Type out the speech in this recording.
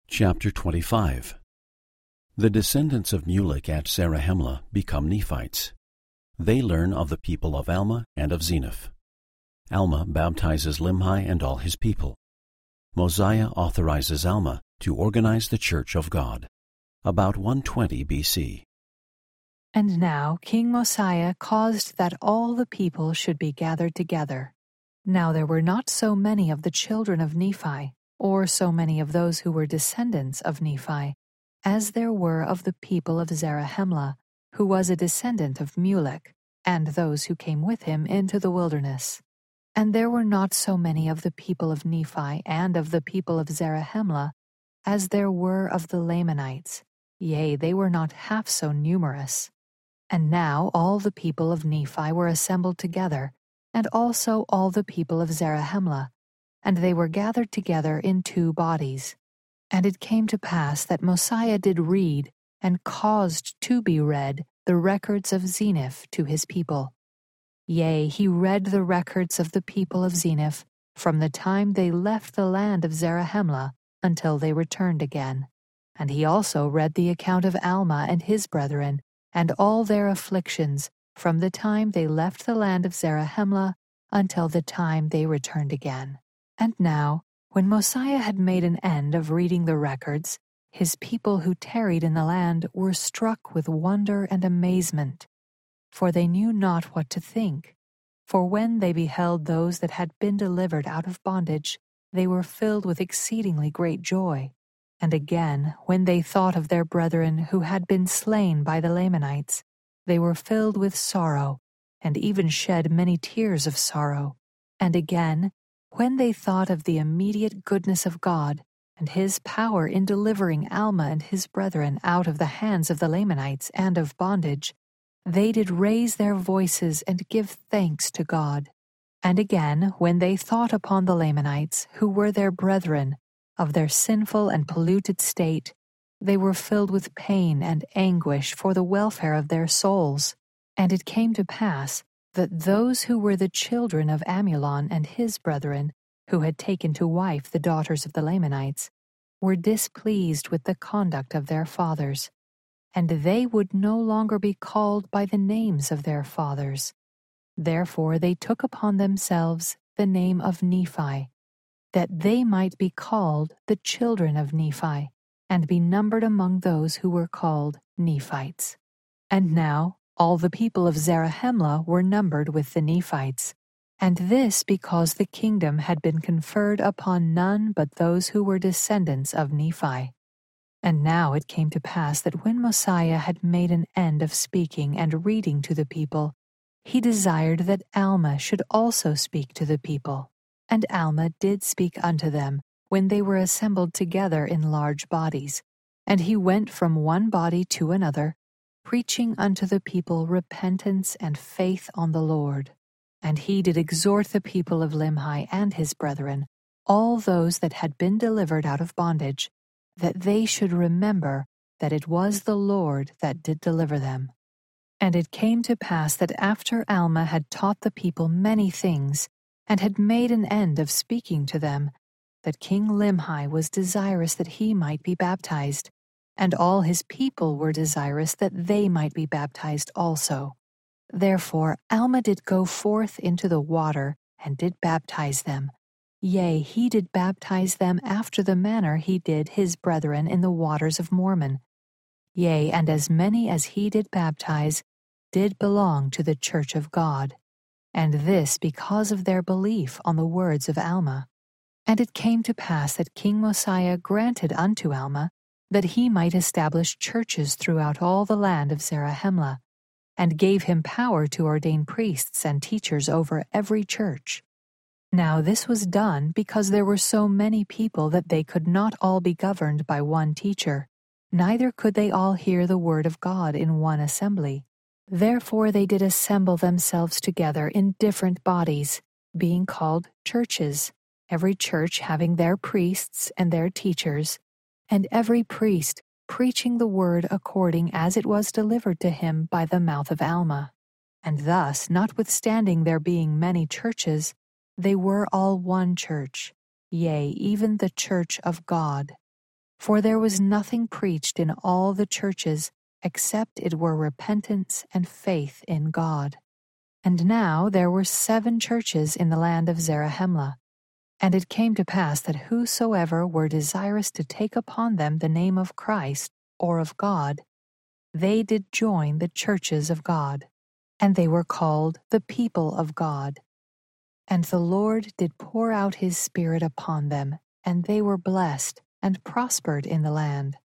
Chapter 25. The descendants of Mulek at Zarahemla become Nephites. They learn of the people of Alma and of Zeniff. Alma baptizes Limhi and all his people. Mosiah authorizes Alma to organize the Church of God. About 120 B.C. And now King Mosiah caused that all the people should be gathered together. Now there were not so many of the children of Nephi, or so many of those who were descendants of Nephi, as there were of the people of Zarahemla, who was a descendant of Mulek, and those who came with him into the wilderness. And there were not so many of the people of Nephi and of the people of Zarahemla, as there were of the Lamanites, yea, they were not half so numerous. And now all the people of Nephi were assembled together, and also all the people of Zarahemla, and they were gathered together in 2 bodies. And it came to pass that Mosiah did read, and caused to be read, the records of Zeniff to his people. Yea, he read the records of the people of Zeniff from the time they left the land of Zarahemla until they returned again. And he also read the account of Alma and his brethren, and all their afflictions, from the time they left the land of Zarahemla until the time they returned again. And now, when Mosiah had made an end of reading the records, his people who tarried in the land were struck with wonder and amazement, for they knew not what to think. For when they beheld those that had been delivered out of bondage, they were filled with exceedingly great joy. And again, when they thought of their brethren who had been slain by the Lamanites, they were filled with sorrow, and even shed many tears of sorrow. And again, when they thought of the immediate goodness of God, and his power in delivering Alma and his brethren out of the hands of the Lamanites and of bondage, they did raise their voices and give thanks to God. And again, when they thought upon the Lamanites, who were their brethren, of their sinful and polluted state, they were filled with pain and anguish for the welfare of their souls. And it came to pass that those who were the children of Amulon and his brethren, who had taken to wife the daughters of the Lamanites, were displeased with the conduct of their fathers, and they would no longer be called by the names of their fathers. Therefore they took upon themselves the name of Nephi, that they might be called the children of Nephi, and be numbered among those who were called Nephites. And now all the people of Zarahemla were numbered with the Nephites, and this because the kingdom had been conferred upon none but those who were descendants of Nephi. And now it came to pass that when Mosiah had made an end of speaking and reading to the people, he desired that Alma should also speak to the people. And Alma did speak unto them when they were assembled together in large bodies. And he went from one body to another, preaching unto the people repentance and faith on the Lord. And he did exhort the people of Limhi and his brethren, all those that had been delivered out of bondage, that they should remember that it was the Lord that did deliver them. And it came to pass that after Alma had taught the people many things, and had made an end of speaking to them, that King Limhi was desirous that he might be baptized, and all his people were desirous that they might be baptized also. Therefore Alma did go forth into the water, and did baptize them. Yea, he did baptize them after the manner he did his brethren in the waters of Mormon. Yea, and as many as he did baptize did belong to the church of God, and this because of their belief on the words of Alma. And it came to pass that King Mosiah granted unto Alma that he might establish churches throughout all the land of Zarahemla, and gave him power to ordain priests and teachers over every church. Now this was done because there were so many people that they could not all be governed by one teacher, neither could they all hear the word of God in one assembly. Therefore they did assemble themselves together in different bodies, being called churches, every church having their priests and their teachers, and every priest preaching the word according as it was delivered to him by the mouth of Alma. And thus, notwithstanding there being many churches, they were all one church, yea, even the church of God. For there was nothing preached in all the churches except it were repentance and faith in God. And now there were 7 churches in the land of Zarahemla. And it came to pass that whosoever were desirous to take upon them the name of Christ or of God, they did join the churches of God. And they were called the people of God. And the Lord did pour out his Spirit upon them, and they were blessed, and prospered in the land.